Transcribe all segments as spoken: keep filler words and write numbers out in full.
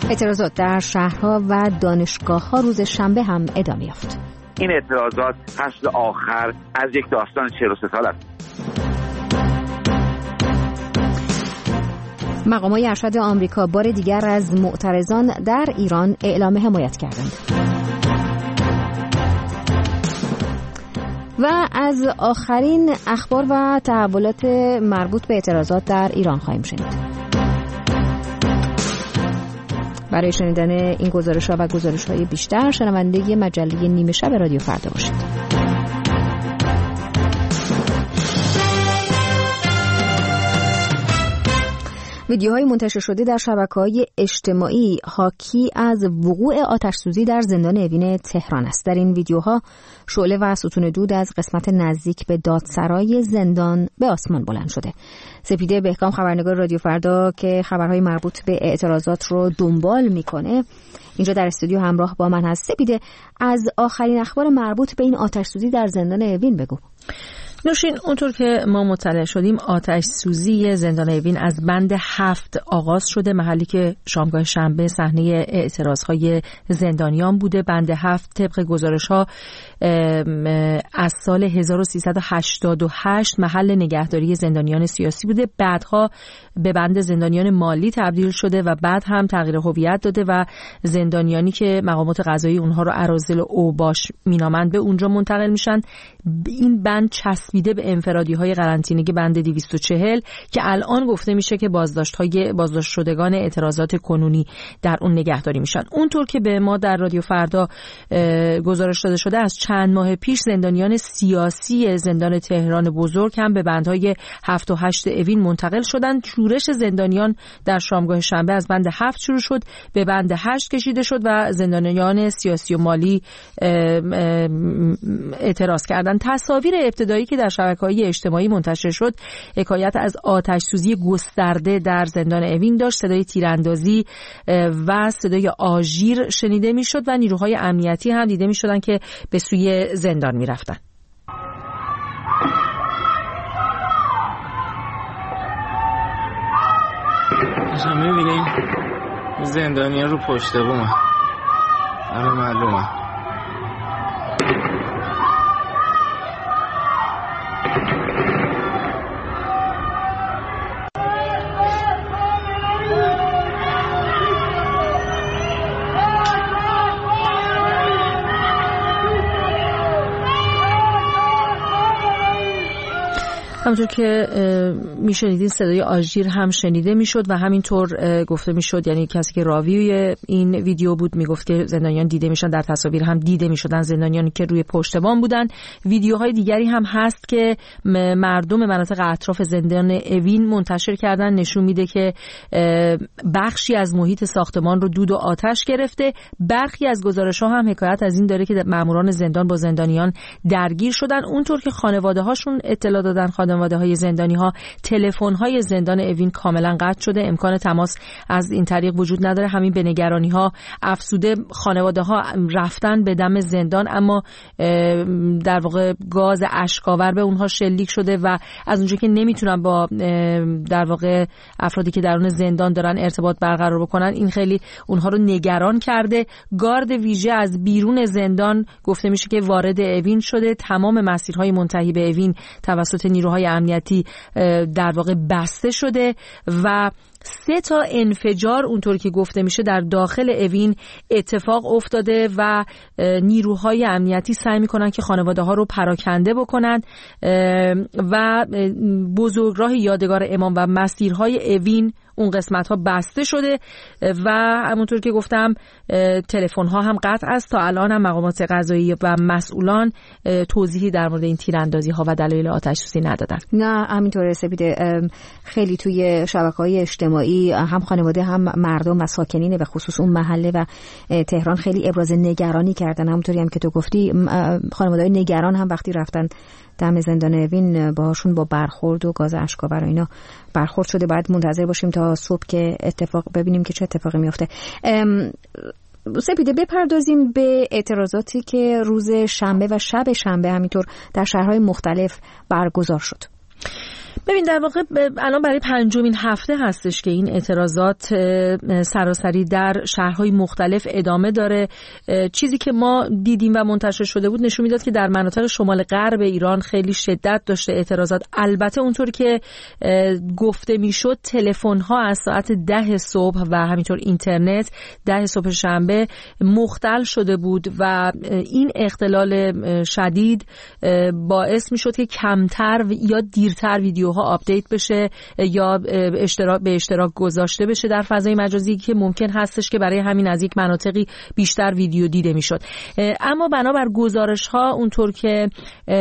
اعتراضات در شهرها و دانشگاه‌ها روز شنبه هم ادامه یافت. این اعتراضات فصل آخر از یک داستان چهل و سه سال است. مقامات ارشد آمریکا بار دیگر از معترضان در ایران اعلام حمایت کردند. و از آخرین اخبار و تحولات مربوط به اعتراضات در ایران خواهیم شنید. برای شنیدن این گزارش‌ها و گزارش‌های بیشتر شنونده مجله نیمه شب رادیو فردا باشید. ویدیوهای منتشر شده در شبکه‌های اجتماعی حاکی از وقوع آتش‌سوزی در زندان اوین تهران است. در این ویدیوها شعله و ستون دود از قسمت نزدیک به دادسرای زندان به آسمان بلند شده. سپیده بهکام خبرنگار رادیو فردا که خبرهای مربوط به اعتراضات رو دنبال میکنه اینجا در استودیو همراه با من هست. سپیده، از آخرین اخبار مربوط به این آتش‌سوزی در زندان اوین بگو. نوشین، اونطور که ما مطلع شدیم آتش سوزی زندان اوین از بند هفت آغاز شده، محلی که شامگاه شنبه صحنه اعتراضهای زندانیان بوده. بند هفت طبق گزارش‌ها از سال هزار و سیصد و هشتاد و هشت محل نگهداری زندانیان سیاسی بوده، بعدها به بند زندانیان مالی تبدیل شده و بعد هم تغییر هویت داده و زندانیانی که مقامات قضایی اونها رو اراذل اوباش مینامند به اونجا منتقل میشن. این بند چسبیده به انفرادی‌های قرنطینگی بند دویست و چهل که الان گفته میشه که بازداشت‌های بازداشت شدگان اعتراضات کنونی در اون نگهداری میشن. اونطور که به ما در رادیو فردا گزارش داده شده از چند ماه پیش زندانیان سیاسی زندان تهران بزرگ هم به بندهای هفت و هشت اوین منتقل شدند. شورش زندانیان در شامگاه شنبه از بند هفت شروع شد، به بند هشت کشیده شد و زندانیان سیاسی و مالی اعتراض کردند. تصاویر ابتدایی که در شبکه‌های اجتماعی منتشر شد حکایت از آتش سوزی گسترده در زندان اوین داشت. صدای تیراندازی و صدای آژیر شنیده میشد و نیروهای امنیتی هم دیده میشدن که به سوی زندان میرفتن. شما میبینیم زندانیان رو پشت بومن. آره معلومه. همونطور که میشنیدین صدای آژیر هم شنیده میشد و همینطور گفته میشد، یعنی کسی که راوی این ویدیو بود میگفت که زندانیان دیده میشن، در تصاویر هم دیده میشدن زندانیانی که روی پشت بام بودن. ویدیوهای دیگری هم هست که مردم مناطق اطراف زندان اوین منتشر کردن، نشون میده که بخشی از محیط ساختمان رو دود و آتش گرفته. برخی از گزارش‌ها هم حکایت از این داره که ماموران زندان با زندانیان درگیر شدن. اونطور که خانواده هاشون اطلاع دادن، خانواده های زندانی ها تلفن های زندان اوین کاملا قطع شده، امکان تماس از این طریق وجود نداره. همین به نگرانی ها افزوده. خانواده ها رفتن به دم زندان اما در واقع گاز اشک‌آور به اونها شلیک شده و از اونجا که نمیتونن با در واقع افرادی که درون زندان دارن ارتباط برقرار بکنن، این خیلی اونها رو نگران کرده. گارد ویژه از بیرون زندان گفته میشه که وارد اوین شده. تمام مسیرهای منتهی به اوین توسط نیروهای امنیتی در واقع بسته شده و سه تا انفجار اونطور که گفته میشه در داخل اوین اتفاق افتاده و نیروهای امنیتی سعی میکنن که خانواده ها رو پراکنده بکنن و بزرگراه یادگار امام و مسیرهای اوین اون قسمت ها بسته شده و همونطور که گفتم تلفن ها هم قطع است. تا الان هم مقامات قضایی و مسئولان توضیحی در مورد این تیراندازی ها و دلایل آتش سوزی ندادن. نه همینطوره سپیده، خیلی توی شبکه‌های اجتماعی هم خانواده هم مردم و ساکنین به خصوص اون محله و تهران خیلی ابراز نگرانی کردن. همونطوری هم که تو گفتی خانواده‌های نگران هم وقتی رفتن دم زندان اوین باهاشون با برخورد و گاز اشک‌آور و اینا برخورد شده. باید منتظر باشیم تا صبح که اتفاق ببینیم که چه اتفاقی میفته. سپیده، بپردازیم به اعتراضاتی که روز شنبه و شب شنبه همینطور در شهرهای مختلف برگزار شد. ببین در واقع الان برای پنجمین هفته هستش که این اعتراضات سراسری در شهرهای مختلف ادامه داره. چیزی که ما دیدیم و منتشر شده بود نشون میداد که در مناطق شمال غرب ایران خیلی شدت داشته اعتراضات. البته اونطور که گفته میشد تلفن‌ها از ساعت ده صبح و همینطور اینترنت ده صبح شنبه مختل شده بود و این اختلال شدید باعث میشد که کمتر یا دیرتر ویدیوها آپدیت بشه یا اشتراک به اشتراک گذاشته بشه در فضای مجازی که ممکن هستش که برای همین از یک مناطقی بیشتر ویدیو دیده میشد. اما بنابر گزارش ها اونطور که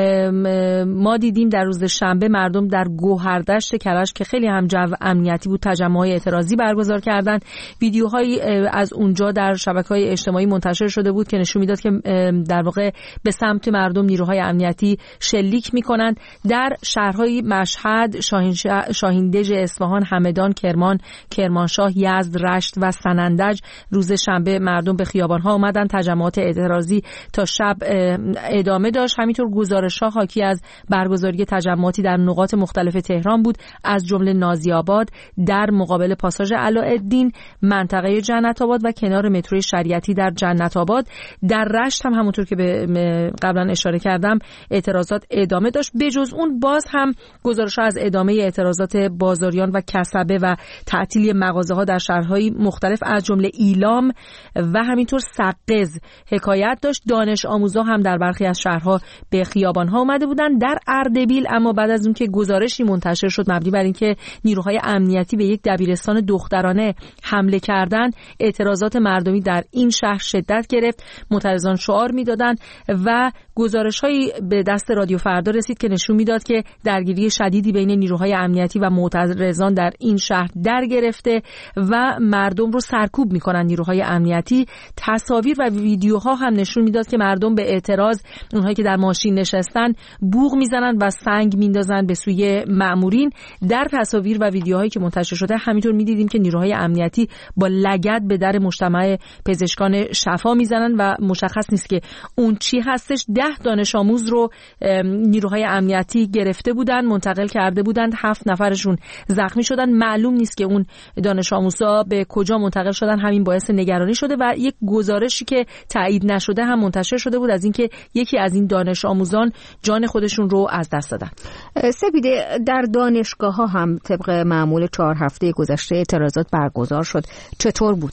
ما دیدیم در روز شنبه مردم در گوهردشت کرج که خیلی هم جو امنیتی بود تجمعات اعتراضی برگزار کردن. ویدیوهایی از اونجا در شبکه‌های اجتماعی منتشر شده بود که نشون میداد که در واقع به سمت مردم نیروهای امنیتی شلیک میکنند. در شهرهای مشهد، شاهیندژ، اصفهان، همدان، کرمان، کرمانشاه، یزد، رشت و سنندج روز شنبه مردم به خیابان‌ها اومدن. تجمعات اعتراضی تا شب ادامه داشت. همینطور گزارش‌ها حاکی از برگزاری تجمعاتی در نقاط مختلف تهران بود، از جمله نازی‌آباد، در مقابل پاساژ علاءالدین، منطقه جنت آباد و کنار مترو شریعتی در جنت آباد. در رشت هم همونطور که به قبلا اشاره کردم اعتراضات ادامه داشت. بجز اون باز هم گزارش‌ها از ادامه اعتراضات بازاریان و کسبه و تعطیلی مغازه‌ها در شهرهای مختلف از جمله ایلام و همینطور سقز حکایت داشت. دانش آموزا هم در برخی از شهرها به خیابان‌ها اومده بودند. در اردبیل اما بعد از اون که گزارشی منتشر شد مبنی بر اینکه نیروهای امنیتی به یک دبیرستان دخترانه حمله کردند، اعتراضات مردمی در این شهر شدت گرفت. معترضان شعار می‌دادند و گزارش‌هایی به دست رادیو فردا رسید که نشون میداد که درگیری شدیدی بین نیروهای امنیتی و معترضان در این شهر در گرفته و مردم رو سرکوب می‌کنند نیروهای امنیتی. تصاویر و ویدیوها هم نشون میداد که مردم به اعتراض، اونهایی که در ماشین نشستن، بوق میزنن و سنگ میندازن به سوی مأمورین. در تصاویر و ویدیوهایی که منتشر شده همینطور میدیدیم که نیروهای امنیتی با لگد به در مجتمع پزشکان شفا میزنن و مشخص نیست که اون چی هستش. ده دانش آموز رو نیروهای امنیتی گرفته بودن، منتقل کرده بودند. هفت نفرشون زخمی شدن. معلوم نیست که اون دانش آموزا به کجا منتقل شدن. همین باعث نگرانی شده و یک گزارشی که تایید نشده هم منتشر شده بود از اینکه یکی از این دانش آموزان جان خودشون رو از دست دادن. سپیده، در دانشگاه ها هم طبق معمول چهار هفته گذشته اعتراضات برگزار شد. چطور بود؟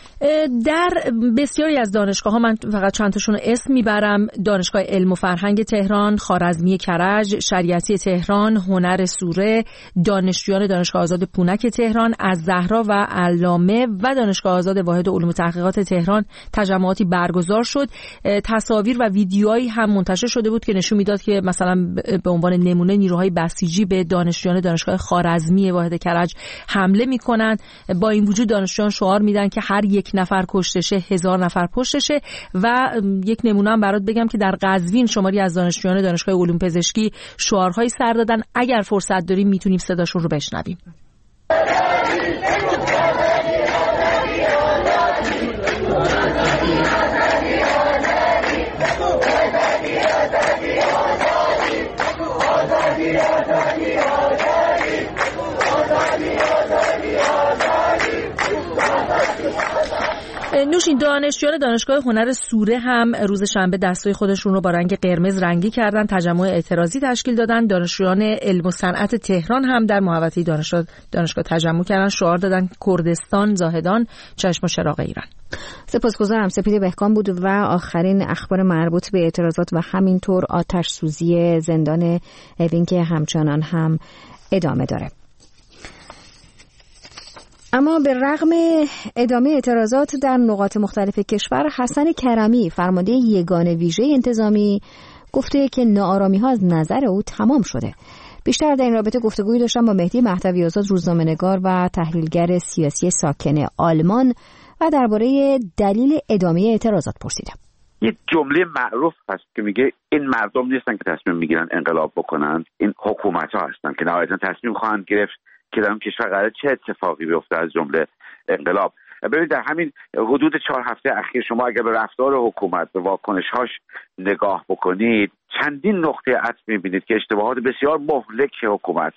در بسیاری از دانشگاه ها، من فقط چند تاشون رو اسم میبرم: دانشگاه علم و فرهنگ تهران، خوارزمی کرج، شریعتی تهران، هنر سوره، دانشجویان دانشگاه آزاد پونک تهران، الزهرا و علامه و دانشگاه آزاد واحد علوم و تحقیقات تهران تجمعاتی برگزار شد. تصاویر و ویدیوهایی هم منتشر شده بود که نشون میداد که مثلا به عنوان نمونه نیروهای بسیجی به دانشجویان دانشگاه خوارزمی واحد کرج حمله میکنند. با این وجود دانشجویان شعار میدن که هر یک نفر کشتشه هزار نفر پشتشه. و یک نمونه هم برات بگم که در قزوین شماری از دانشجویان دانشگاه علوم پزشکی شعارهایی سر دادن. اگر فرصت داریم میتونیم صداشون رو بشنویم. نوشین، دانشجویان دانشگاه هنر سوره هم روز شنبه دستای خودشون رو با رنگ قرمز رنگی کردن، تجمع اعتراضی تشکیل دادن. دانشجویان علم و صنعت تهران هم در محوطه دانشگاه دانشگاه تجمع کردن، شعار دادن کردستان زاهدان، چشم و چراغ ایران. سپاسگزارم. سپید بهکام بود و آخرین اخبار مربوط به اعتراضات و همینطور آتش سوزی زندان اوین که همچنان هم ادامه داره. اما به رغم ادامه اعتراضات در نقاط مختلف کشور، حسن کرمی فرمانده یگان ویژه انتظامی گفته که ناآرامی ها از نظر او تمام شده. بیشتر در این رابطه گفتگویی داشتم با مهدی مهدوی آزاد، روزنامه‌نگار و تحلیلگر سیاسی ساکن آلمان، و درباره دلیل ادامه اعتراضات پرسیدم. یه جمله معروف هست که میگه این مردم نیستن که تصمیم میگیرن انقلاب بکنن، این حکومت ها هستن که نهایتا تصمیم خواهند گرفت که در اون کشور قراره چه اتفاقی بیفته، از جمله انقلاب. ببینید در همین حدود چهار هفته اخیر شما اگر به رفتار حکومت، به واکنش‌هاش نگاه بکنید، چندین نقطه عطف می‌بینید که اشتباهات بسیار مهلک حکومت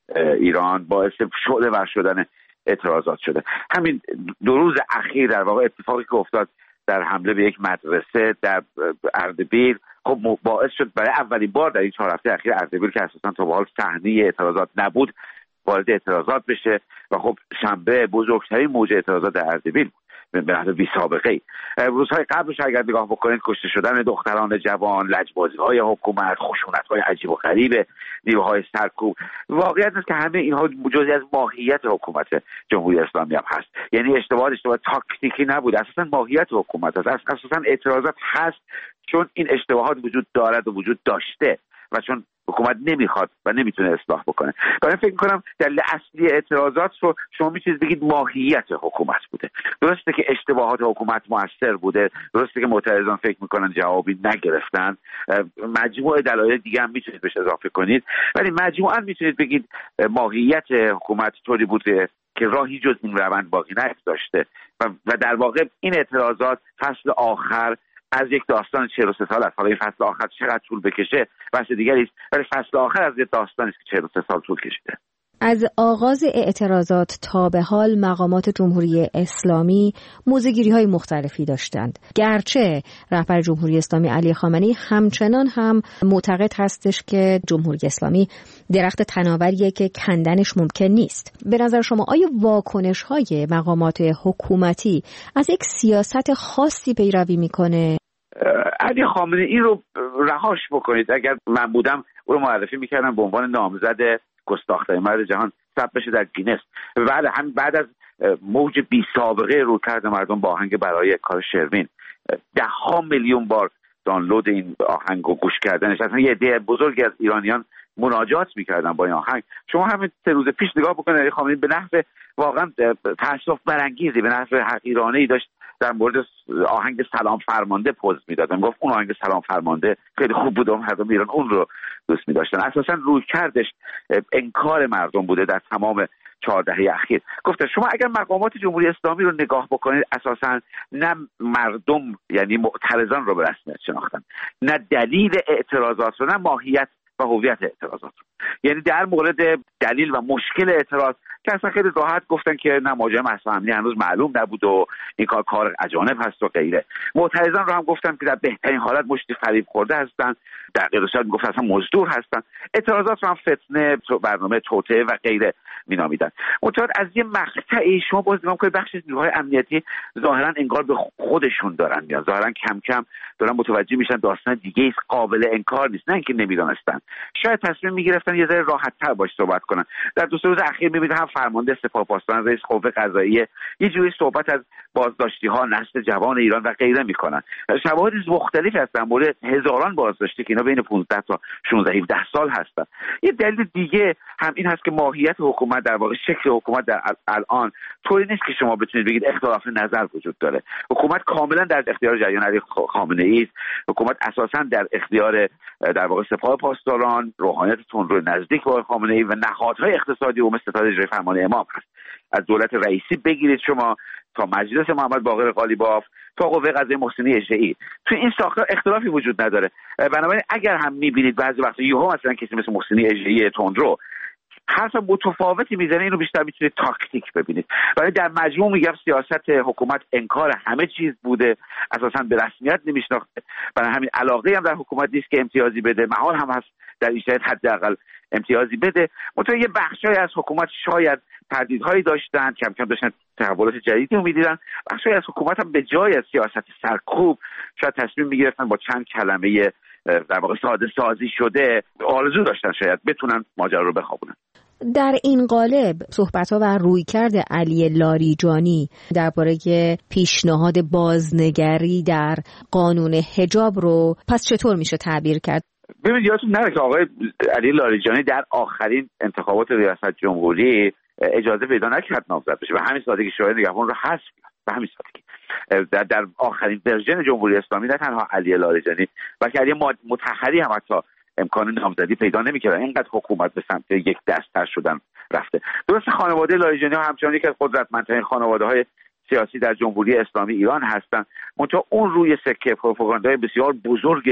ایران باعث شعله ور شدن اعتراضات شده. همین دو روز اخیر در واقع اتفاقی که افتاد در حمله به یک مدرسه در اردبیل خب باعث شد برای اولین بار در این چهار هفته اخیر اردبیل که اساسا تا به حال صحنه اعتراضات نبود وارد اعتراضات بشه و خب شنبه بزرگترین موج اعتراضات در اردبیل به نحو بی سابقه ای. روزهای قبلش اگر نگاه بکنید کشته شدن دختران جوان، لجبازی‌های حکومت، خشونت‌های عجیب و غریب نیروهای سرکوب، واقعیت است که همه اینها جزئی از ماهیت حکومت جمهوری اسلامی هم هست. یعنی اشتباه اشتباه تاکتیکی نبود، اساسا ماهیت حکومت است، اساسا اعتراضات هست چون این اشتباهات وجود دارد و وجود داشته و چون حکومت نمیخواد و نمیتونه اصلاح بکنه. برای فکر میکنم دلیل اصلی اعتراضات رو شما میتونید بگید ماهیت حکومت بوده. درسته که اشتباهات حکومت موثر بوده، درسته که معترضان فکر میکنن جوابی نگرفتن، مجموعه دلایل دیگه هم میتونید بهش اضافه کنید، ولی مجموعاً میتونید بگید ماهیت حکومت طوری بوده که راهی جز این روند باقی نگذاشته و, و در واقع این اعتراضات فصل آخر از یک داستان چهل و سه سال است. حالا این فصل آخر چقدر طول بکشه بحث دیگری است، ولی فصل آخر از یک داستانی است که چهل و سه سال طول کشیده. از آغاز اعتراضات تا به حال مقامات جمهوری اسلامی موضع‌گیری‌های مختلفی داشتند. گرچه رهبر جمهوری اسلامی علی خامنه‌ای همچنان هم معتقد هستش که جمهوری اسلامی درخت تناوریه که کندنش ممکن نیست. به نظر شما آیا واکنش‌های مقامات حکومتی از یک سیاست خاصی پیروی میکنه؟ علی خامنه‌ای رو رهاش بکنید. اگر من بودم او رو معرفی میکردم به عنوان نامزد گستاخ‌ترین مرد جهان، ثبت بشه در گینس. بعد هم بعد از موج بی سابقه رویکرد مردم با آهنگ برای کار شروین، ده ها میلیون بار دانلود این آهنگ رو گوش کردنش، اصلا یه عده بزرگی از ایرانیان مناجات میکردن با این آهنگ. شما همین سه روز پیش نگاه بکنید علی خامنه‌ای به نحو واقعا تأسف برانگیزی، به نحو حقیرانه‌ای داشت در مورد آهنگ سلام فرمانده پوز میداد. میگفت اون آهنگ سلام فرمانده خیلی خوب بود و مردم ایران اون رو دوست می‌داشتن. اساساً روی کردش انکار مردم بوده در تمام چهار دهه اخیر. گفته شما اگر مقامات جمهوری اسلامی رو نگاه بکنید اساساً نه مردم یعنی معترضان رو به رسمیت شناختن، نه دلیل اعتراضات رو، نه ماهیت و هویت اعتراضات رو. یعنی در مورد دلیل و مشکل اعتراض که اصلا خیلی راحت گفتن که نه ماجرای مصرف امنی هنوز معلوم نبود و این کار کار اجانب هست و غیره. معترضان رو هم گفتن که در بهترین حالت مشتی فریب خورده هستن، در غیر صورت میگفت اصلا مزدور هستن. اعتراضات رو هم فتنه، برنامه توطئه و غیره مینامیدن. منتها از یه مقطعی شما باز نگاه کنید بخش از نیروهای امنیتی ظاهرا انگار به خودشون دارن میان، ظاهرا کم کم دارن متوجه میشن داستان دیگه ایست، قابل انکار نیست، نه اینکه نمیدونستن، شاید تصمیم میگرفتن یه ذره راحت‌تر باش صحبت کنن. در دو سه روز اخیر میبینید هم فرمانده سپاه پاسداران، رئیس قوه قضاییه یه جوری صحبت از بازداشتی‌ها، نسل جوان ایران و غیره میکنن. شواهد مختلفی هستن مورد هزاران بازداشتی که اینا بین پانزده تا شانزده هفده سال هستن. یه دلیل دیگه هم این هست که ماهیت حکومت در واقع شکل حکومت در الان طوری نیست که شما بتونید بگید اختلاف نظر وجود داره. حکومت کاملا در اختیار جریان علی خامنه‌ای است. حکومت اساسا در اختیار در واقع سپاه پاسداران، روحانیت تندرو نزدیک به خامنه‌ای و نهادهای اقتصادی و مثل ستاد اجرایی فرمان امام هست. از دولت رئیسی بگیرید شما تا مجلس محمد باقر قالیباف تا قوه قضاییه محسنی اجرایی، تو این ساختار اختلافی وجود نداره. بنابراین اگر هم میبینید بعضی وقتا یهو مثلا کسی مثل محسنی اجرایی تندرو حرف متفاوتی میزنه، اینو بیشتر میتونید تاکتیک ببینید. ولی در مجموع میگم سیاست حکومت انکار همه چیز بوده، اساسا به رسمیت نمیشناخته، برای همین علاقه هم در حکومت نیست که امتیازی بده، محال هم هست در این شرایط حداقل امتیازی بده. منتها یه بخشای از حکومت شاید تردیدهایی داشتن، کم کم داشتن تحولات جدیدی رو میدیدن. بخشای از حکومت هم به جای از سیاست سرکوب شاید تصمیم میگرفتن با چند کلمه در واقع ساده سازی شده آرزو داشتن شاید بتونن ماجرا رو بخوابونن. در این قالب صحبت‌ها و رویکرد علی لاریجانی درباره پیشنهاد بازنگری در قانون حجاب رو پس چطور میشه تعبیر کرد؟ ببینید یادتون نره که آقای علی لاریجانی در آخرین انتخابات ریاست جمهوری اجازه پیدا نکرد نامزد بشه و همین سادگی شورای نگهبان رو حذف کرد. به همین سادگی در, در آخرین ورژن جمهوری اسلامی نه تنها علی لاریجانی بلکه علی مطهری هم حتی امکان نامزدی پیدا نمی‌کردن. اینقدر حکومت به سمت یک دست‌تر شدن رفته. درست خانواده لاریجانی ها همچنان یکی از قدرتمندترین خانواده‌های سیاسی در جمهوری اسلامی ایران هستند. منتها اون روی سکه پروپاگاندای بسیار بزرگ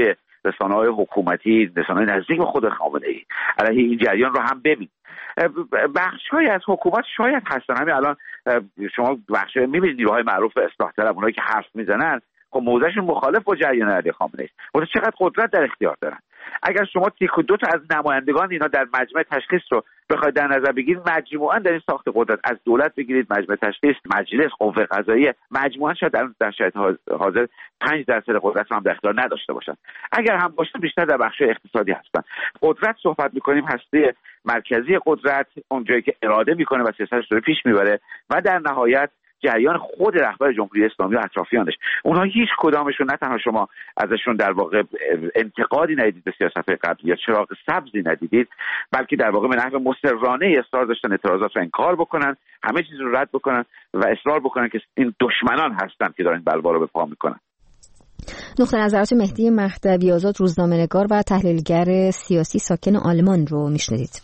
رسانه‌های حکومتی، رسانه‌های نزدیک به خود خامنه‌ای علیه این جریان رو هم ببین. بخش‌هایی از حکومت شاید هستن، همین الان شما بخش‌های می‌بینید نیروهای معروف اصلاح طلب، اونایی که حرف میزنن خب موضعشون مخالف با جریان علیه خامنه‌ای است، ولی چقدر قدرت در اختیار دارن. اگر شما تیک و دو تا از نمایندگان اینا در مجمع تشخیص رو بخواید در نظر بگیرید، مجموعاً در این ساخت قدرت از دولت بگیرید، مجمع تشخیص، مجلس، قوه قضاییه، مجموعاً شاید در در شرایط حاضر پنج درصد قدرت رو هم در اختیار نداشته باشن. اگر هم باشن بیشتر در بخش اقتصادی هستن. قدرت صحبت می‌کنیم هسته مرکزی قدرت، اونجایی که اراده می‌کنه و سیاستش رو پیش می‌بره، و در نهایت جریان خود رهبر جمهوری اسلامی و اطرافیانش. اونها هیچ کدامشون نه تنها شما ازشون در واقع انتقادی ندیدید به سیاست قبلی یا چراغ سبزی ندیدید، بلکه در واقع به نحو مصرانه اصرار داشتن اعتراضات رو انکار بکنن، همه چیز رو رد بکنن و اصرار بکنن که این دشمنان هستن که دارن بلوا رو به پا میکنن. نقطه نظرات مهدی مهدوی آزاد، روزنامه‌نگار و تحلیلگر سیاسی ساکن آلمان رو میشنیدید.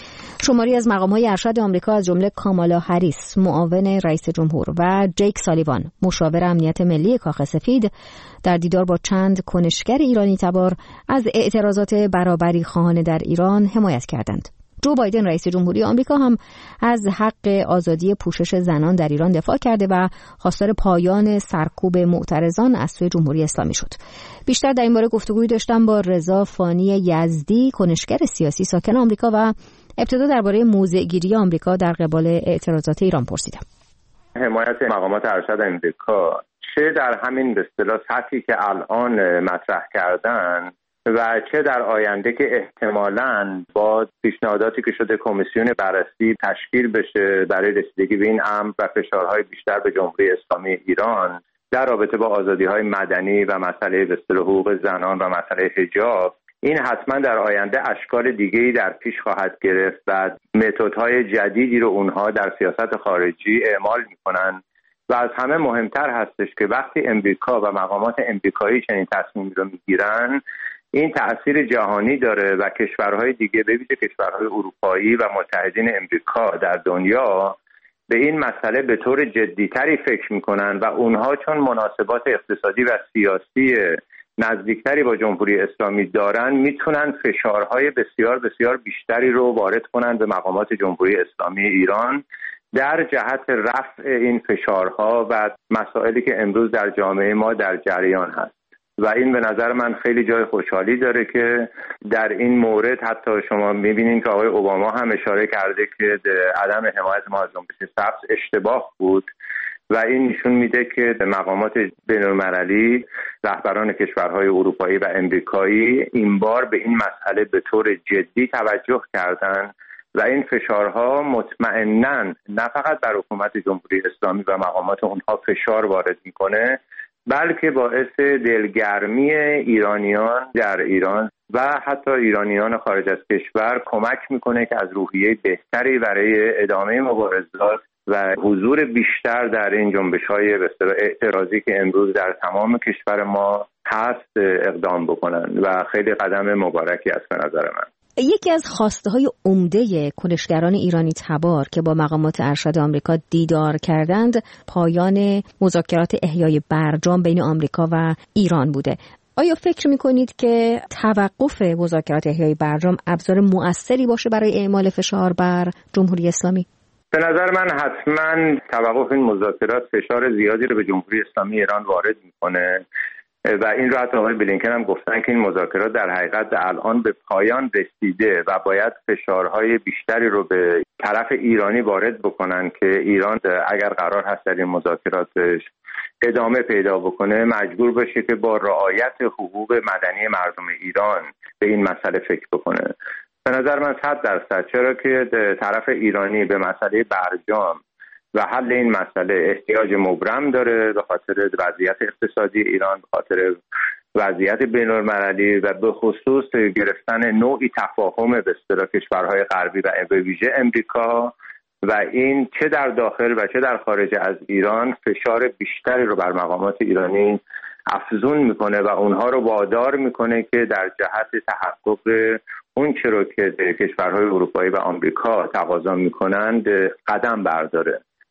شماری از مقام‌های ارشد آمریکا از جمله کامالا هریس معاون رئیس جمهور و جیک سالیوان مشاور امنیت ملی کاخ سفید در دیدار با چند کنشگر ایرانی تبار از اعتراضات برابری خواهان در ایران حمایت کردند. جو بایدن رئیس جمهوری آمریکا هم از حق آزادی پوشش زنان در ایران دفاع کرده و خواستار پایان سرکوب معترضان از سوی جمهوری اسلامی شد. بیشتر در این باره گفتگوی داشتم با رضا فانی یزدی، کنشگر سیاسی ساکن آمریکا، و ابتدا درباره موضع‌گیری آمریکا در قبال اعتراضات ایران پرسیدم. حمایت مقامات ارشد آمریکا چه در همین به اصطلاح سطحی که الان مطرح کردن و چه در آینده که احتمالاً با پیشنهاداتی که شده کمیسیون بررسی تشکیل بشه برای رسیدگی به این امر و فشارهای بیشتر به جمهوری اسلامی ایران در رابطه با آزادی‌های مدنی و مسئله به اصطلاح حقوق زنان و مسئله حجاب، این حتما در آینده اشکال دیگه‌ای در پیش خواهد گرفت و متدهای جدیدی رو اونها در سیاست خارجی اعمال می‌کنن. و از همه مهمتر هستش که وقتی امریکا و مقامات امریکایی چنین تصمیمی رو میگیرن، این تأثیر جهانی داره و کشورهای دیگه به ویژه کشورهای اروپایی و متحدین امریکا در دنیا به این مسئله به طور جدیتری فکر میکنن و اونها چون مناسبات اقتصادی و سیاسی نزدیکتری با جمهوری اسلامی دارن، میتونن فشارهای بسیار بسیار بیشتری رو وارد کنن به مقامات جمهوری اسلامی ایران در جهت رفع این فشارها و مسائلی که امروز در جامعه ما در جریان هست. و این به نظر من خیلی جای خوشحالی داره که در این مورد حتی شما میبینید که آقای اوباما هم اشاره کرده که عدم حمایت ما از جنبش سبز اشتباه بود و این نشون میده که مقامات بین‌المللی، رهبران کشورهای اروپایی و امریکایی این بار به این مسئله به طور جدی توجه کردن و این فشارها مطمئناً نه فقط بر حکومت جمهوری اسلامی و مقامات اونها فشار وارد میکنه، بلکه باعث دلگرمی ایرانیان در ایران و حتی ایرانیان خارج از کشور کمک میکنه که از روحیه بهتری برای ادامه مبارزات و حضور بیشتر در این جنبش‌های به اصطلاح اعتراضی که امروز در تمام کشور ما هست اقدام بکنن و خیلی قدم مبارکی است به نظر من. یکی از خواسته‌های عمده کنشگران ایرانی تبار که با مقامات ارشد آمریکا دیدار کردند، پایان مذاکرات احیای برجام بین آمریکا و ایران بوده. آیا فکر می‌کنید که توقف مذاکرات احیای برجام ابزار مؤثری باشه برای اعمال فشار بر جمهوری اسلامی؟ به نظر من حتما توقف این مذاکرات فشار زیادی رو به جمهوری اسلامی ایران وارد می‌کنه و این رو حتی آقای بلینکن هم گفتن که این مذاکرات در حقیقت الان به پایان رسیده و باید فشارهای بیشتری رو به طرف ایرانی وارد بکنن که ایران اگر قرار هست در این مذاکراتش ادامه پیدا بکنه مجبور بشه که با رعایت حقوق مدنی مردم ایران به این مسئله فکر بکنه. به نظر من صد درصد، چرا که طرف ایرانی به مسئله برجام و حل این مسئله احتیاج مبرم داره به خاطر وضعیت اقتصادی ایران، به خاطر وضعیت بین‌المللی و به خصوص گرفتن نوعی تفاهم به اصطلاح کشورهای غربی و به ویژه امریکا و این چه در داخل و چه در خارج از ایران فشار بیشتری رو بر مقامات ایرانی افزون میکنه و اونها رو وادار میکنه که در جهت تحقق اون چه رو که کشورهای اروپایی و آمریکا تقاضا میکنند قدم برداره.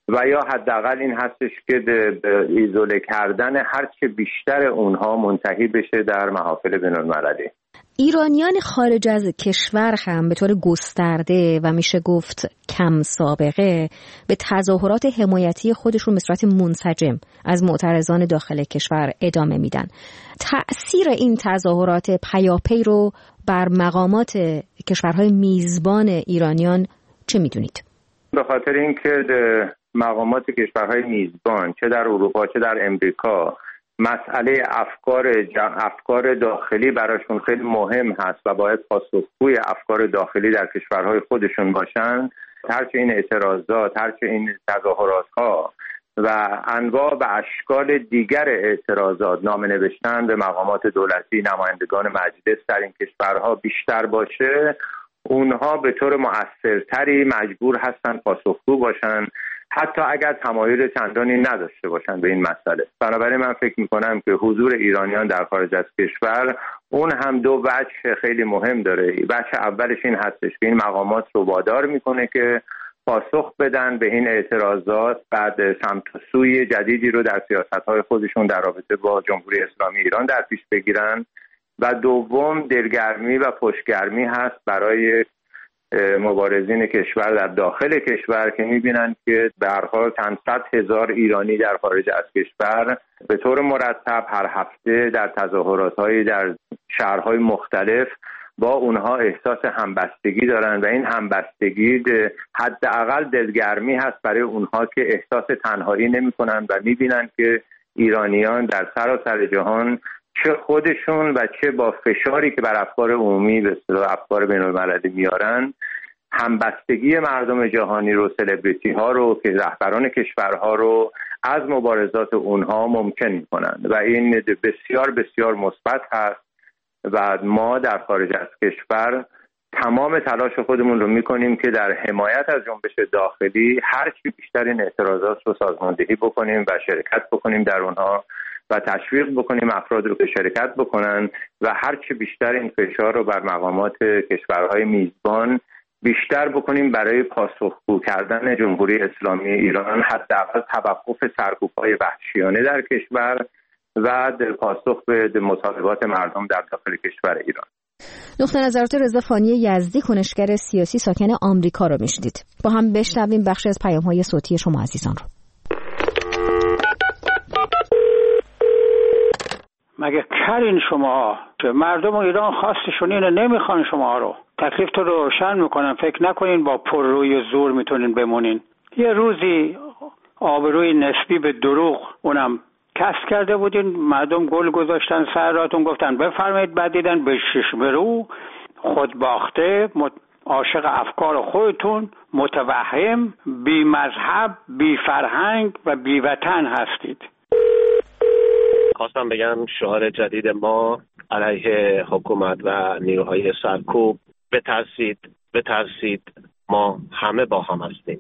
و یا حداقل این هستش که ایزوله کردن هر چه بیشتر اونها منتهی بشه در محافل بین‌المللی. ایرانیان خارج از کشور هم به طور گسترده و میشه گفت کم سابقه به تظاهرات حمایتی خودشون به صورت منسجم از معترضان داخل کشور ادامه میدن. تأثیر این تظاهرات پیاپی رو بر مقامات کشورهای میزبان ایرانیان چه میدونید؟ به خاطر اینکه مقامات کشورهای میزبان چه در اروپا چه در امریکا مسئله افکار افکار داخلی براشون خیلی مهم هست و باید پاسخگوی افکار داخلی در کشورهای خودشون باشن، هرچه این اعتراضات، هرچه این تظاهرات ها و انواع و اشکال دیگر اعتراضات، نامه نوشتن به مقامات دولتی، نمایندگان مجلس در این کشورها بیشتر باشه، اونها به طور مؤثرتری مجبور هستن پاسخگو باشن، حتی اگر تمایل چندانی نداشته باشن به این مسئله. بنابراین من فکر میکنم که حضور ایرانیان در خارج از کشور اون هم دو وجه خیلی مهم داره. وجه اولش این هستش که این مقامات رو وادار میکنه که پاسخ بدن به این اعتراضات، بعد سمت و سوی جدیدی رو در سیاست‌های خودشون در رابطه با جمهوری اسلامی ایران در پیش بگیرن، و دوم دلگرمی و پشتگرمی هست برای مبارزین کشور در داخل کشور که میبینن که به هر حال چند صد هزار ایرانی در خارج از کشور به طور مرتب هر هفته در تظاهرات‌های در شهرهای مختلف با اونها احساس همبستگی دارن و این همبستگی حداقل دلگرمی هست برای اونها که احساس تنهایی نمی‌کنن و میبینن که ایرانیان در سراسر جهان چه خودشون و چه با فشاری که بر افکار عمومی به اصطلاح افکار بین‌المللی میارن همبستگی مردم جهانی رو، سلبریتی ها رو که رهبران کشورها رو از مبارزات اونها ممکن میکنن و این بسیار بسیار مثبت هست و ما در خارج از کشور تمام تلاش خودمون رو میکنیم که در حمایت از جنبش داخلی هر چی بیشتر این اعتراضات رو سازماندهی بکنیم و شرکت بکنیم در اونها و تشویق بکنیم افراد رو که شرکت بکنن و هر چی بیشتر این فشار رو بر مقامات کشورهای میزبان بیشتر بکنیم برای پاسخگو کردن جمهوری اسلامی ایران، حداقل توقف سرکوب‌های وحشیانه در کشور و پاسخ به مطالبات مردم در داخل کشور ایران. نقطه نظرات رضا فانی یزدی، کنشگر سیاسی ساکن آمریکا رو میشنید. با هم بشنویم بخشی از پیام‌های صوتی شما عزیزان رو. مگه کرین شما که مردم ایران خواستشون اینه، نمیخوان شما رو. تکلیف تو روشن میکنن، فکر نکنین با پرروی زور میتونین بمونین. یه روزی آبروی نسبی به دروغ اونم کسب کرده بودین، مردم گل گذاشتن سر راتون، گفتن بفرمایید، بعد دیدن به شش برو خود باخته، عاشق افکار خودتون، متوهم، بی مذهب، بی فرهنگ و بی وطن هستید. خواستم بگم شعار جدید ما علیه حکومت و نیروهای سرکوب: بترسید بترسید ما همه با هم هستیم.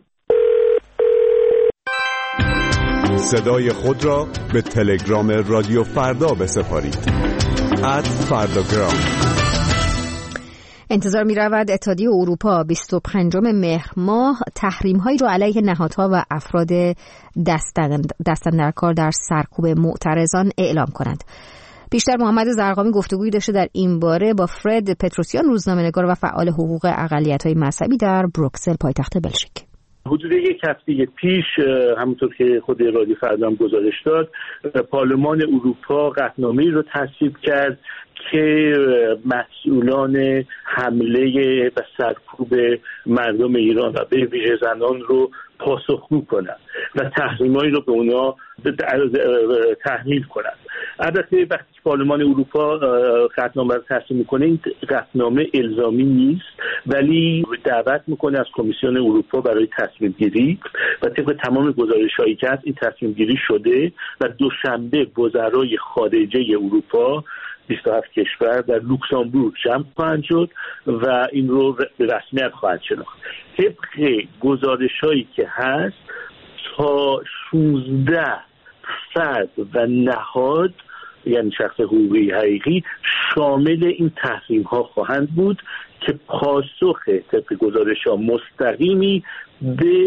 صدای خود را به تلگرام رادیو فردا بسپارید. ات فرداگرام. انتظار می رود اتحادیه اروپا بیست و پنجم مهر ماه تحریم هایی را علیه نهادها و افراد دستاندرکار در سرکوب معترضان اعلام کنند. بیشتر محمد زرقامی گفتگویی داشته در این باره با فرد پتروسیان، روزنامه‌نگار و فعال حقوق اقلیت‌های مذهبی در بروکسل، پایتخت بلژیک. حدود یک هفته پیش همونطور که خود رادیو فردا هم گزارش داد، پارلمان اروپا قطعنامه‌ای رو تصویب کرد که مسئولان حمله و سرکوب مردم ایران و به ویژه زنان رو پاسخگو کنند و تحریمایی رو به اونا تحمیل کنند. البته وقتی پارلمان اروپا قطعنامه رو تصویب میکنه، این قطعنامه الزامی نیست، ولی دعوت میکنه از کمیسیون اروپا برای تصمیم گیری و طبق تمام گزارش‌هایی که هست این تصمیم گیری شده و دوشنبه وزرای خارجه اروپا بیست و هفت کشور در لوکزامبورگ جمع خواهند شد و این رو به رسمیت خواهند شناخت. طبق گزارش‌هایی که هست تا شانزده فرد و نهاد، یعنی شخص حقوقی حقیقی، شامل این تحریم ها خواهند بود که پاسخ طبق گزارش ها مستقیمی به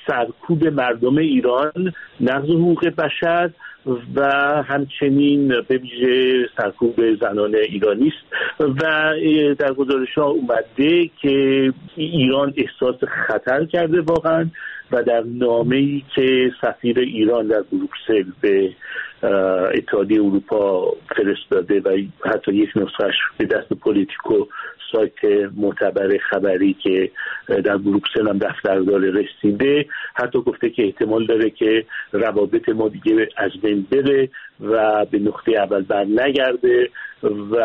سرکوب مردم ایران، نقض حقوق بشر و همچنین به ویژه سرکوب زنان ایرانی است و در گزارش‌ها اومده که ایران احساس خطر کرده واقعا و در نامه‌ای که سفیر ایران در بروکسل به اتحادیه اروپا فرستاده و حتی یک نسخه‌اش به دست پولیتیکو، سایت معتبر خبری که در بروکسل هم دفتر داره، رسیده، حتی گفته که احتمال داره که روابط ما دیگه از بین بره و به نقطه اول بر نگرده و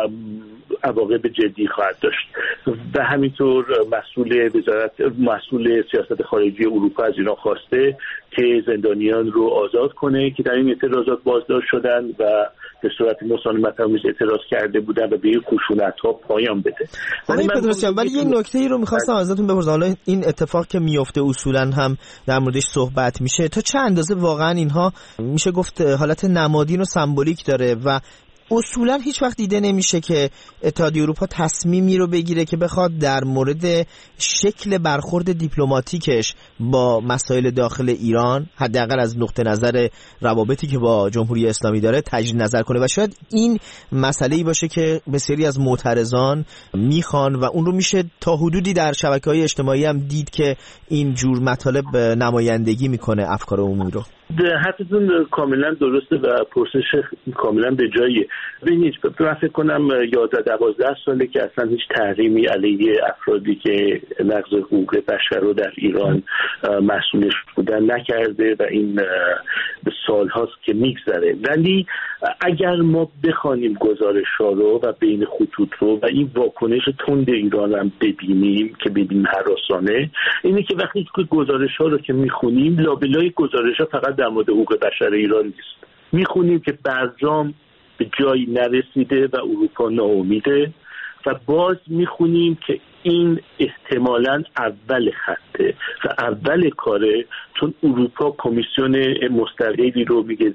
عواقب جدی خواهد داشت. و همینطور مسئول وزارت مسئول سیاست خارجی اروپا از ایران خواسته که زندانیان رو آزاد کنه که در این اعتراضات بازداشت شدن و به صورت مسالمت‌آمیز اعتراض کرده بودن و به این خشونت‌ها پایان بده. ولی پدرسیان ولی یه نکته‌ای رو می‌خواستم ازتون بپرسم، حالا این اتفاق که میفته اصولاً هم در موردش صحبت میشه، تا چه اندازه واقعاً اینها میشه گفت حالت نمادین و سمبولیک داره و اصولا هیچ وقت دیده نمیشه که اتحادیه اروپا تصمیمی رو بگیره که بخواد در مورد شکل برخورد دیپلماتیکش با مسائل داخل ایران، حداقل از نقطه نظر روابطی که با جمهوری اسلامی داره، تجدید نظر کنه و شاید این مسئله‌ای باشه که بسیاری از معترضان میخوان و اون رو میشه تا حدودی در شبکه‌های اجتماعی هم دید که این جور مطالب نمایندگی میکنه افکار عمومی رو. حرفتون کاملا درسته و پرسش کاملا به جاییه. ببینید من فکر کنم یازده دوازده ساله که اصلا هیچ تحریمی علیه افرادی که نقض حقوق بشر رو در ایران مسئولش بودن نکرده و این سالهاست که میگذره. ولی اگر ما بخوانیم گزارش‌ها رو و بین خطوط رو و این واکنش تند ایران هم ببینیم که ببینیم هراسانه، اینه که وقتی که گزارش‌ها رو که میخونیم، لابلای گزارش‌ها فقط در مورد حقوق بشر ایران نیست. میخونیم که برجام به جایی نرسیده و اروپا ناامیده و باز میخونیم که این احتمالاً اول خطه و اول کاره، چون اروپا کمیسیون مستقلی رو میگه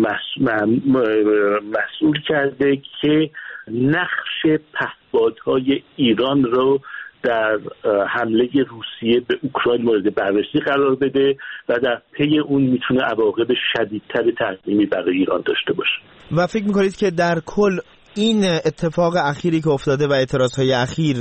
مسئول کرده که نقش پهپادهای ایران رو در حمله روسیه به اوکراین مورد بررسی قرار بده و در پی اون میتونه عواقب شدیدتر تحریمی برای ایران داشته باشه. و فکر میکنید که در کل این اتفاق اخیری که افتاده و اعتراضهای اخیر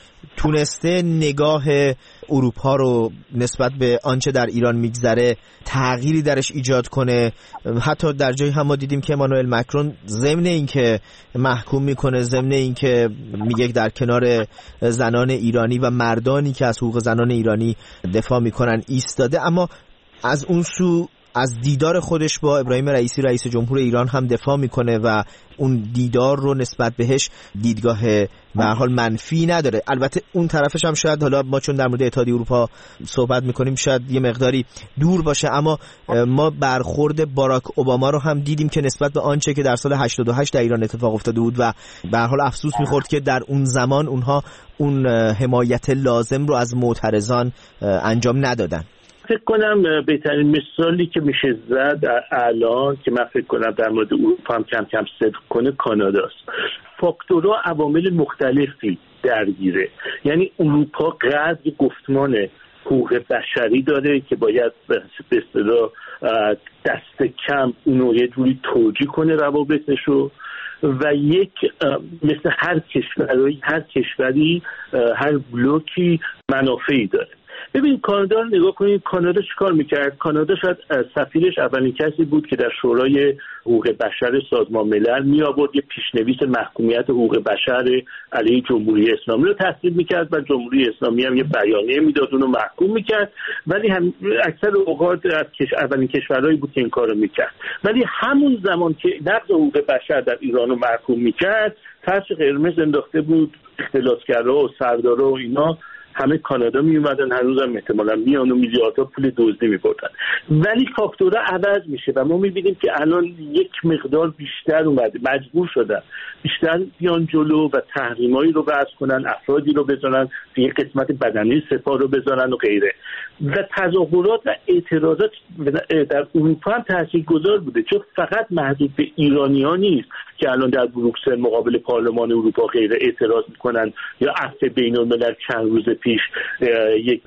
تونسته نگاه اروپا رو نسبت به آنچه در ایران میگذره تغییری درش ایجاد کنه؟ حتی در جایی هم ما دیدیم که امانوئل مکرون ضمن این که محکوم میکنه، ضمن این که میگه در کنار زنان ایرانی و مردانی که از حقوق زنان ایرانی دفاع میکنن ایستاده، اما از اون سو از دیدار خودش با ابراهیم رئیسی رئیس جمهور ایران هم دفاع میکنه و اون دیدار رو نسبت بهش دیدگاه به هر حال منفی نداره. البته اون طرفش هم شاید، حالا ما چون در مورد اتحادیه اروپا صحبت میکنیم شاید یه مقداری دور باشه، اما ما برخورد باراک اوباما رو هم دیدیم که نسبت به آنچه که در سال هشتاد و هشت در ایران اتفاق افتاده بود و به هر حال افسوس میخورد که در اون زمان اونها اون حمایت لازم رو از معترضان انجام ندادن. فکر کنم بهترین مثالی که میشه زد الان که من فکر کنم در مورد اروپا هم کم کم صدق کنه کاناداست. فاکتورها عوامل مختلفی درگیره، یعنی اروپا قدر گفتمان حقوق بشری داره که باید به اصطلاح دست کم اونو یه جوری توجیه کنه روابطشو و یک مثل هر کشوری هر کشوری هر بلوکی منافعی داره. ببین کانادا رو نگاه کنید، کانادا چیکار میکرد؟ کانادا شاید سفیرش اولین کسی بود که در شورای حقوق بشر سازمان ملل می آورد یه پیشنویس محکومیت حقوق بشر علیه جمهوری اسلامی رو تصویب میکرد و جمهوری اسلامی هم یه بیانیه میداد اون رو محکوم میکرد، ولی هم اکثر اوقات از کش... اولین کشورهایی بود که این کارو میکرد. ولی همون زمان که نقض حقوق بشر در ایران رو محکوم میکرد، فرش قرمز انداخته بود، اختلاسگرا و سردارا و اینا همه کانادا می اومدن، هنوزم احتمالاً میان و میلیاردها پول دزدی می‌بردن. ولی فاکتورها عوض میشه و ما می‌بینیم که الان یک مقدار بیشتر اومده، مجبور شدن بیشتر بیان جلو و تحریمایی رو وضع کنن، افرادی رو بزنن، یک قسمت بدنی سپاه رو بزنن و غیره. و تظاهرات و اعتراضات در اروپا هم تاثیرگذار بوده، چون فقط محدود به ایرانی‌ها نیست که الان در بروکسل مقابل پارلمان اروپا غیره اعتراض میکنن یا عفو بین‌الملل چند روزه پیش یک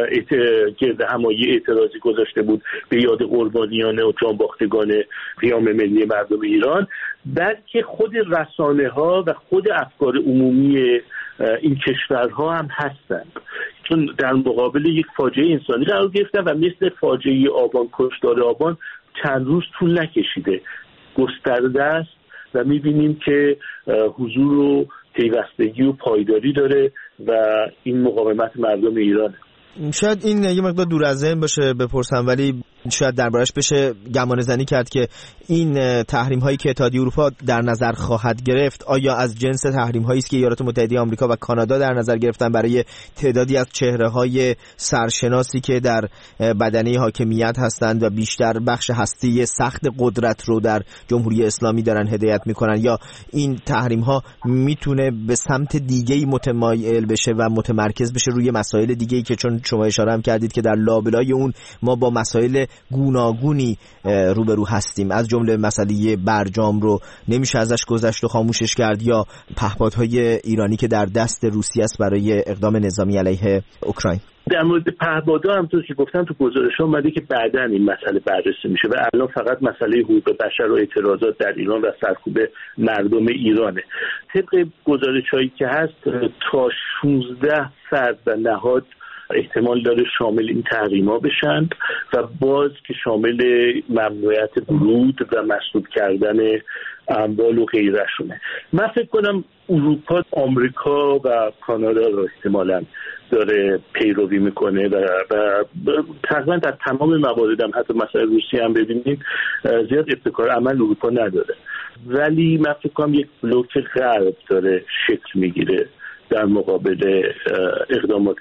گرد همایی اعتراضی گذاشته بود به یاد قربانیان و جانباختگان قیام ملی مردم ایران، بلکه خود رسانه ها و خود افکار عمومی این کشورها هم هستند، چون در مقابل یک فاجعه انسانی قرار گرفتن و مثل فاجعه آبان، کشتار آبان چند روز طول نکشیده، گسترده است و میبینیم که حضور و پیوستگی و پایداری داره و این مقاومت مردم ایرانه. شاید این یه مقدار دور از ذهن باشه بپرسم، ولی شاید دربارش بشه گمان زنی کرد که این تحریم هایی که اتحادیه اروپا در نظر خواهد گرفت آیا از جنس تحریم هایی است که ایالات متحده آمریکا و کانادا در نظر گرفتن برای تعدادی از چهره های سرشناسی که در بدنه حاکمیت هستند و بیشتر بخش هستی سخت قدرت رو در جمهوری اسلامی دارن هدایت میکنن، یا این تحریم ها میتونه به سمت دیگه‌ای متمایل بشه و متمرکز بشه روی مسائل دیگه‌ای که چون شما اشاره هم کردید که در لابلای اون ما با مسائل گوناگونی روبرو هستیم، از جمله مسئله برجام رو نمیشه ازش گذشت و خاموشش کرد، یا پهپادهای ایرانی که در دست روسیه است برای اقدام نظامی علیه اوکراین. در مورد پهپادها همونطور که گفتم تو گزارش اومده که بعداً این مسئله بررسی میشه و الان فقط مسئله حقوق بشر و اعتراضات در ایران و سرکوب مردم ایرانه. طبق گزارش‌هایی که هست تا شانزده فرد و نهاد احتمال داره شامل این تحریم‌ها بشن و باز که شامل ممنوعیت ورود و مسدود کردن اموال و غیره شونه. من فکر کنم اروپا، آمریکا و کانادا رو احتمالاً داره پیروی میکنه و, و تقریبا در تمام موارد هم حتی مسئله روسیه هم ببینید زیاد ابتکار عمل اروپا نداره، ولی من فکر کنم یک بلوک غرب داره شکل میگیره در مقابل اقدامات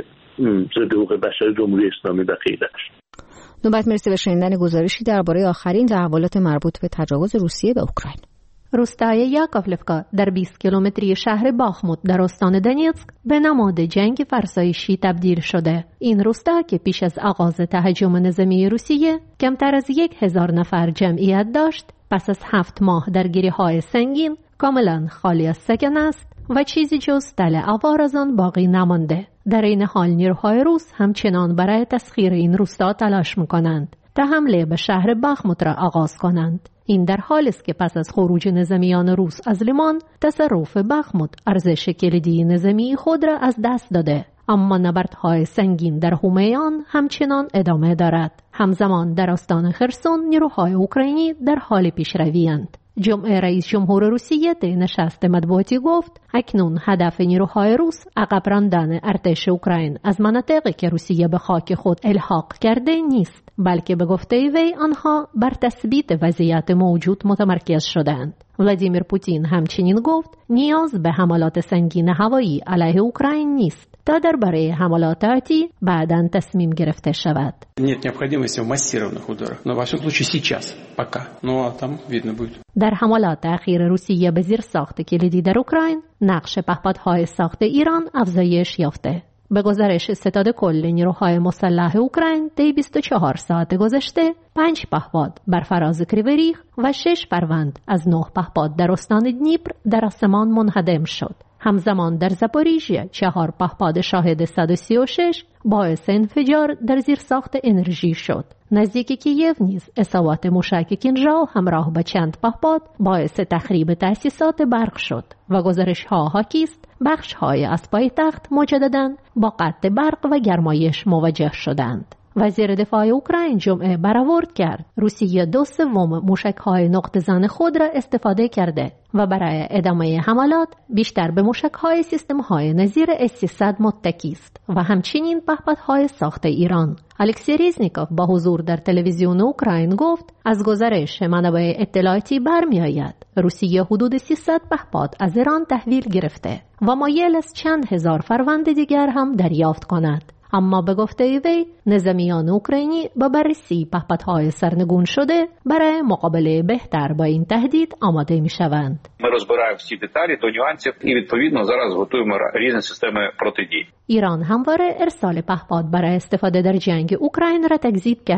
ضد حقوق بشر جمهوری اسلامی و غیرش. نوبت میرسه به شنیدن گزارشی درباره آخرین تحولات مربوط به تجاوز روسیه به اوکراین. روستای یاکوفلوفکا در بیست کیلومتری شهر باخموت در استان دونیتسک به نماد جنگ فرسایشی تبدیل شده. این روستا که پیش از آغاز تهاجم نظامی روسیه کمتر از یک هزار نفر جمعیت داشت، پس از هفت ماه درگیری‌های سنگین کاملا خالی از سکن است و چیزی جز تل آوار از آن باقی نمانده. در این حال نیروهای روس همچنان برای تسخیر این روستا تلاش می‌کنند تا حمله به شهر باخموت را آغاز کنند. این در حالی است که پس از خروج نظامیان روس از لیمان، تصرف باخموت ارزش کلیدی نظامی خود را از دست داده، اما نبردهای سنگین در حومه آن همچنان ادامه دارد. همزمان در استان خرسون نیروهای اوکراینی در حال پیشروی‌اند. جمعه رئیس جمهور روسیه در نشست مطبوعاتی گفت اکنون هدف نیروهای روس عقب راندن ارتش اوکراین از مناطقی که روسیه به خاک خود الحاق کرده نیست، بلکه به گفته وی آنها بر تثبیت وضعیت موجود متمرکز شدند. ولادیمیر پوتین همچنین گفت نیاز به حملات سنگین هوایی علیه اوکراین نیست تا درباره حملات آتی بعداً تصمیم گرفته شود. Нет необходимости в массированных ударах, но во всяком случае сейчас, пока. Ну а там видно будет. در حملات اخیر روسیه به زیرساخت کلیدی در اوکراین، نقش پهپادهای ساخت ایران افزایش یافته. به گزارش ستاد کل نیروهای مسلح اوکراین طی بیست و چهار ساعت گذشته پنج پهپاد بر فراز کریوریخ و شش فروند از نه پهپاد در استان دنیپر در آسمان منهدم شد. همزمان در زاپوریژیه چهار پهپاد شاهد صد و سی و شش باعث انفجار در زیرساخت انرژی شد. نزدیک کییف نیز اصابات موشک کینژال همراه با چند پهپاد باعث تخریب تأسیسات برق شد و گزارش‌ها حاکی است بخش‌های از پایتخت مجدداً با قطع برق و گرمایش مواجه شدند. وزیر دفاع اوکراین جمعه برآورد کرد روسیه دو سوم موشک‌های نقطه زن خود را استفاده کرده و برای ادامه حملات بیشتر به موشک‌های سیستم‌های نظیر اس سیصد متکی است و همچنین پهپادهای ساخت ایران. الکسی ریزنیکوف با حضور در تلویزیون اوکراین گفت از گزارش منابع اطلاعاتی برمی‌آید روسیه حدود سیصد پهپاد از ایران تحویل گرفته و مایل است چند هزار فروند دیگر هم دریافت کند. اما به گفته وی نظامیان اوکراینی با بررسی پهپادهای سرنگون شده برای مقابله بهتر با این تهدید آماده می‌شوند. Ми розбираємо всі деталі до нюансів і відповідно зараз готуємо різні системи протидії. ایران همواره ارسال پهپاد برای استفاده در جنگ اوکراین را تکذیب کرده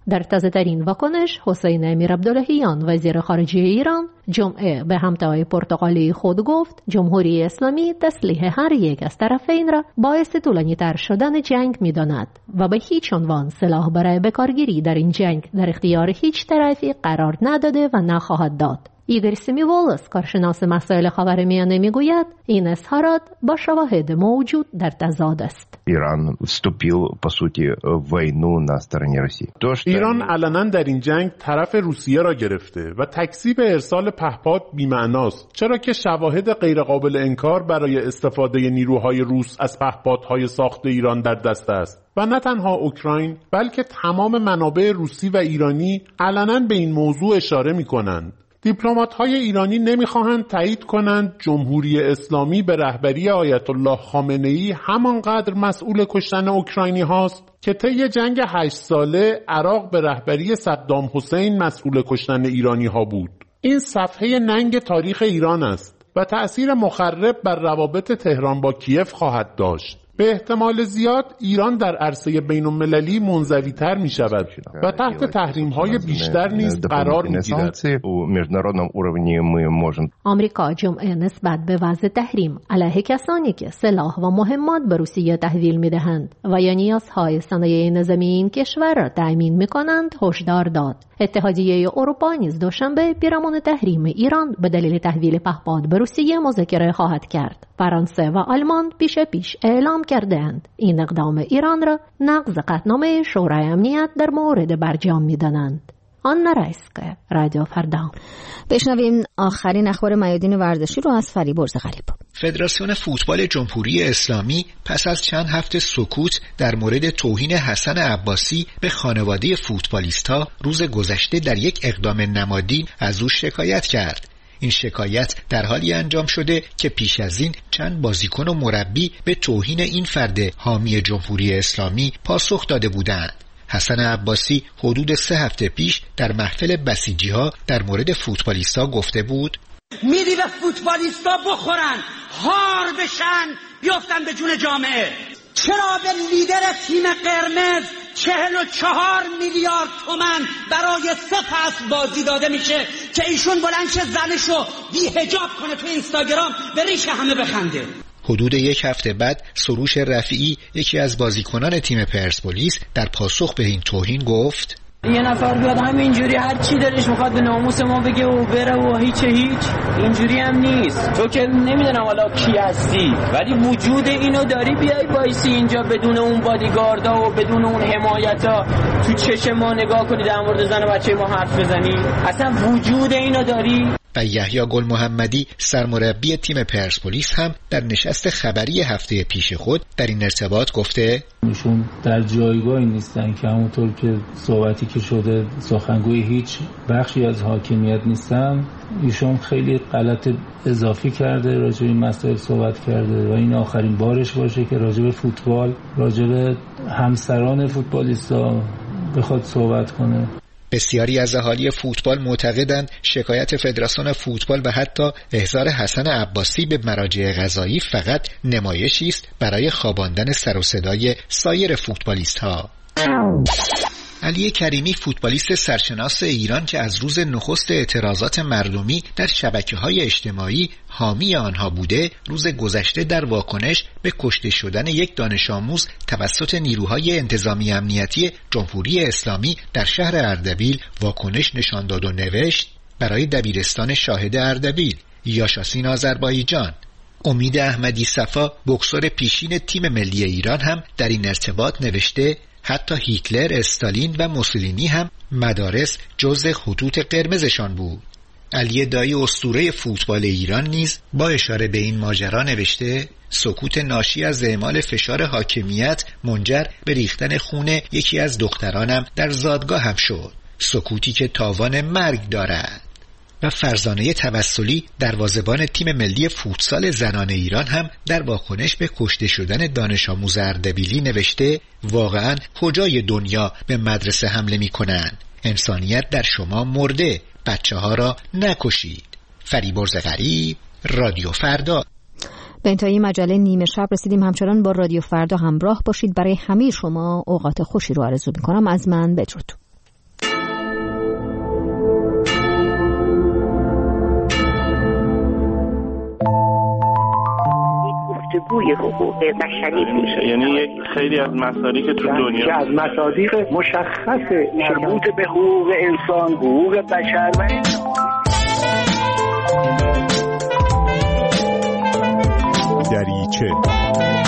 در تازه‌ترین واکنش حسین امیر عبداللهیان وزیر خارجه ایران جمعه به همتای پرتغالی خود گفت جمهوری اسلامی تسلیح هر یک از طرفین را باعث طولانی‌تر شدن جنگ می‌داند و به هیچ عنوان سلاح برای بکارگیری در این جنگ در اختیار هیچ طرفی قرار نداده و نخواهد داد. ایگور سیمیوالس کارشناس مسائل خاورمیانه میگوید این اظهارات با شواهد موجود در تضاد است. ایران вступил по сути в войну на стороне России. ایران علنا در این جنگ طرف روسیه را گرفته و تکذیب ارسال پهپاد بی‌معناست، چرا که شواهد غیرقابل انکار برای استفاده نیروهای روس از پهپادهای ساخت ایران در دست است. و نه تنها اوکراین بلکه تمام منابع روسی و ایرانی علنا به این موضوع اشاره می‌کنند. دیپلمات‌های ایرانی نمی‌خواهند تایید کنند جمهوری اسلامی به رهبری آیت الله خامنه‌ای همانقدر مسئول کشتن اوکراینی هاست که طی جنگ هشت ساله عراق به رهبری صدام حسین مسئول کشتن ایرانی ها بود. این صفحه ننگ تاریخ ایران است و تأثیر مخرب بر روابط تهران با کیف خواهد داشت. به احتمال زیاد ایران در عرصه بین‌المللی منزوی‌تر می‌شود و تحت تحریم‌های بیشتر نیز قرار می‌گیرد. آمریکا جمعه نسبت به وضع تحریم علیه کسانی که سلاح و مهمات به روسیه تحویل می‌دهند و یا نیازهای صنایع نظامی این کشور را تأمین می‌کنند هشدار داد. اتحادیه اروپا نیز دوشنبه پیرامون تحریم ایران به دلیل تحویل پهپاد به روسیه مذاکره خواهد کرد. فرانسه و آلمان پیش پیش اعلام کردند این اقدام ایران را نقض قطعنامه شورای امنیت در مورد برجام می‌دانند. آنا رایسکه، رادیو فردا. بشنویم آخرین اخبار میادین ورزشی رو از فریبرز غریب. فدراسیون فوتبال جمهوری اسلامی پس از چند هفته سکوت در مورد توهین حسن عباسی به خانواده فوتبالیست‌ها روز گذشته در یک اقدام نمادین از او شکایت کرد. این شکایت در حالی انجام شده که پیش از این چند بازیکن و مربی به توهین این فرد حامی جمهوری اسلامی پاسخ داده بودند. حسن عباسی حدود سه هفته پیش در محفل بسیجی‌ها در مورد فوتبالیستا گفته بود: میری به فوتبالیستا بخورن، هار بشن، بیافتن به جون جامعه. چرا به لیدر تیم قرمز چهل و چهار میلیارد تومن برای سه فصل بازی داده میشه که ایشون بلند شه زنشو بی حجاب کنه تو اینستاگرام به ریش همه بخنده؟ حدود یک هفته بعد سروش رفیعی یکی از بازیکنان تیم پرسپولیس در پاسخ به این توهین گفت: یه نفر بیاد همینجوری هر چی دلش میخواد به ناموس ما بگه و بره و هیچ هیچ اینجوری هم نیست. تو که نمیدونم حالا کی هستی ولی وجود اینو داری بیای وایسی اینجا بدون اون بادیگاردا و بدون اون حمایتا تو چشم ما نگاه کنی در مورد زن و بچه ما حرف بزنی؟ اصلا وجود اینو داری؟ و یحیی گل محمدی سرمربی تیم پرسپولیس هم در نشست خبری هفته پیش خود در این ارتباط گفته: ایشون در جایگاهی نیستن که همونطور که صحبتی که شده سخنگوی هیچ بخشی از حاکمیت نیستن. ایشون خیلی غلط اضافی کرده، راجع به این مسائل صحبت کرده و این آخرین بارش باشه که راجع به فوتبال، راجع به همسران فوتبالیستا بخواد صحبت کنه. بسیاری از اهالی فوتبال معتقدند شکایت فدراسیون فوتبال و حتی احضار حسن عباسی به مراجع قضایی فقط نمایشی است برای خواباندن سر و صدای سایر فوتبالیست‌ها. علی کریمی فوتبالیست سرشناس ایران که از روز نخست اعتراضات مردمی در شبکه‌های اجتماعی حامی آنها بوده، روز گذشته در واکنش به کشته شدن یک دانش آموز توسط نیروهای انتظامی امنیتی جمهوری اسلامی در شهر اردبیل واکنش نشان داد و نوشت: برای دبیرستان شاهد اردبیل، یاشاسین آذربایجان. امید احمدی صفا بوکسور پیشین تیم ملی ایران هم در این ارتباط نوشته: حتی هیتلر، استالین و موسولینی هم مدارس جزء خطوط قرمزشان بود. علی دایی اسطوره فوتبال ایران نیز با اشاره به این ماجرا نوشته: سکوت ناشی از اعمال فشار حاکمیت منجر به ریختن خون یکی از دخترانم در زادگاه هم شد، سکوتی که تاوان مرگ دارد. و فرزانه توسلی دروازه‌بان تیم ملی فوتسال زنان ایران هم در واکنش به کشته شدن دانش آموز اردبیلی نوشته: واقعا کجای دنیا به مدرسه حمله می‌کنند؟ انسانیت در شما مرده، بچه ها را نکشید. فریبرز غریب، رادیو فردا. به انتهای مجله نیمه شب رسیدیم. همچنان با رادیو فردا همراه باشید. برای همه شما اوقات خوشی رو آرزو می‌کنم. از من بدرود. الگوی حقوق بشری میشه. یعنی یک خیلی از مسائلی که تو دنیا که از مصادیق مشخص مربوط به حقوق انسان، حقوق بشر و دریچه